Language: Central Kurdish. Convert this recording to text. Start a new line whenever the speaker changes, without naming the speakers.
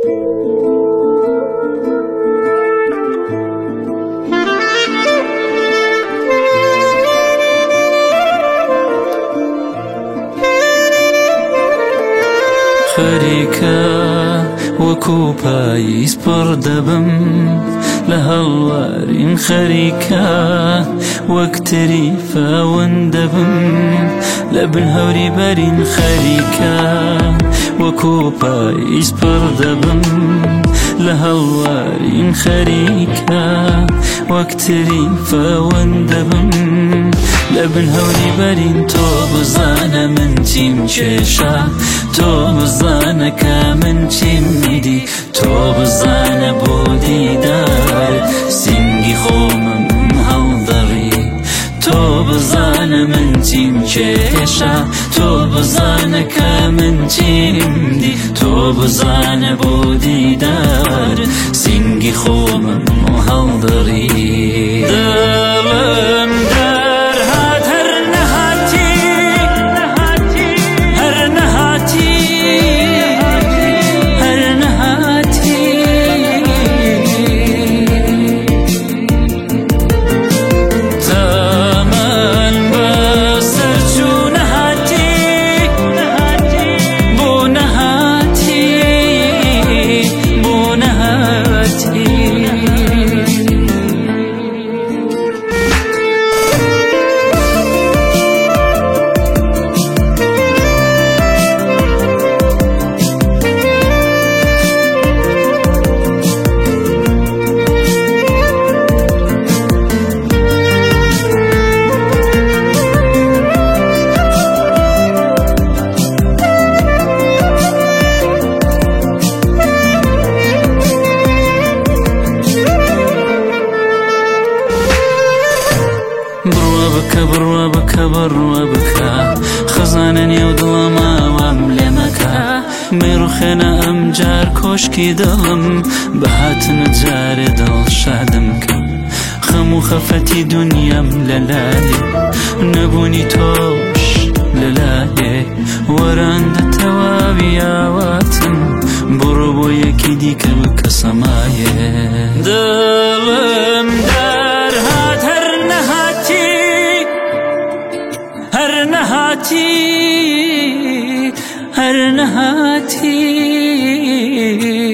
خەریکە وەکو پاییز پڕ دەبم لە هەڵوارین خەریکە وەک تری فاون دەبم لە بن هەوری بەرین خەریکە وەکو پاییز پڕ دەبم لە هەڵوارین خەریکە وەک تری فاون دەبم لە بن هەوری بەرین تۆ بزانە من چیم کێشە تۆ بزانە کە من چیم میدی تۆ بزانە بۆ دیدار سینگی خۆمم هەڵدەڕی تۆ بزانە من چیم کێشە تۆ بزانە کە من چیم دی تۆ بزانە بۆ دیدار سینگی خۆمم هەڵدەڕی دڵم بڕوا بکە خەزانە نێو دڵەما وام لێ مەکە مێڕوخێنە ئەم جار کۆشکی دڵم بەهاتنە جارێ دڵ شادم کە خەم و خەفەتی دونیام لەلایێ نەبوونی تۆش لەلایێ وەرانە تەواوی ئاواتم بڕۆ بۆ یەکی دیکە بکە سەمایێ دڵم دەرهات هەر نەهاتی نهاتی هر نهاتی